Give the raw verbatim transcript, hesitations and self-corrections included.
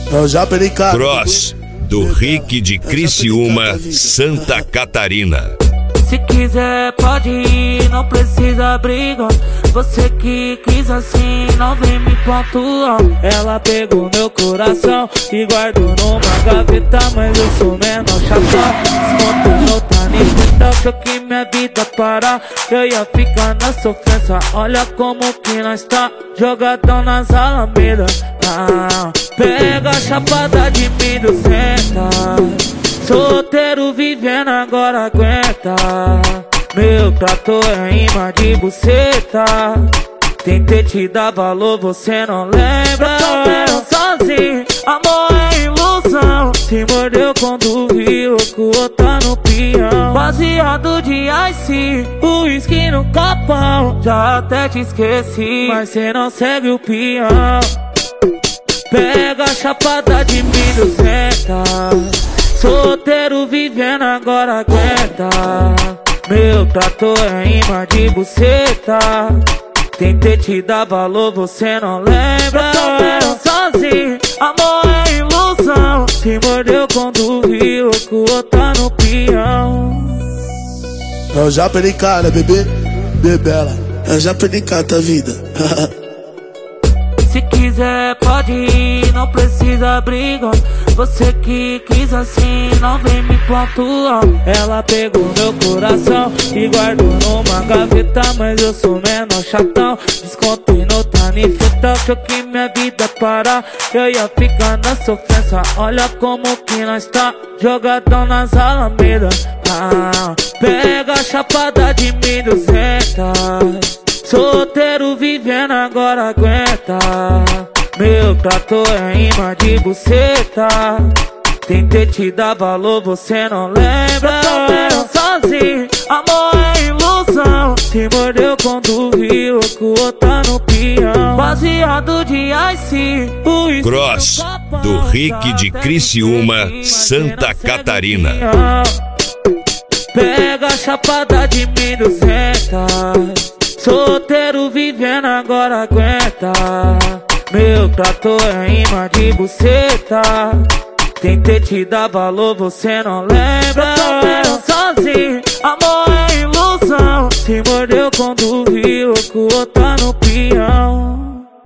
Eu já perei cara. Cross, do Rick de Criciúma, Santa Catarina. Se quiser pode ir, não precisa briga. Você que quis assim, não vem me pontuar. Ela pegou meu coração e guardou numa gaveta, mas eu sou menor chatão. Desmontou no tanifita, achou que minha vida parar, eu ia ficar na sofrência. Olha como que nós tá, jogadão nas alamedas. Ah, pega a chapada de mim do senta. Solteiro vivendo agora aguenta. Meu trator é imã de buceta. Tentei te dar valor, você não lembra. Eu tô vendo sozinho, amor é ilusão. Se mordeu quando viu que o outro tá no peão. Baseado de ice, uísque no copão. Já até te esqueci, mas cê não segue o peão. Pega a chapada de mim do senta. Solteiro vivendo agora aguenta. Meu trator é imã de buceta. Tentei te dar valor, você não lembra. Eu tô vendo sozinho, amor é ilusão. Se mordeu quando viu que o outro tá no peão. Eu já perei cara, bebê, bebela. Eu já perei cara da vida. Se quiser pode ir, não precisa briga. Você que quis assim, não vem me pontuar. Ela pegou meu coração e guardou numa gaveta, mas eu sou menor chatão. Descontei no tanifita, achou que minha vida parar, eu ia ficar na sofrência. Olha como que nós tá, jogadão nas alamedas. Ah, pega a chapada de mim do senta. Solteiro vivendo agora aguenta. Meu trator é imã de buceta. Tentei te dar valor, você não lembra. Eu tô vendo sozinho, amor é ilusão. Se mordeu quando viu que o outro tá no peão. Baseado de ice, uísque Cross, do Rick de Criciúma, Santa Catarina. Pega a chapada de mim do senta. Solteiro vivendo agora aguenta. Meu trator é imã de buceta. Tentei te dar valor, você não lembra. Eu tô vendo sozinho, amor é ilusão. Se mordeu quando viu que o outro tá no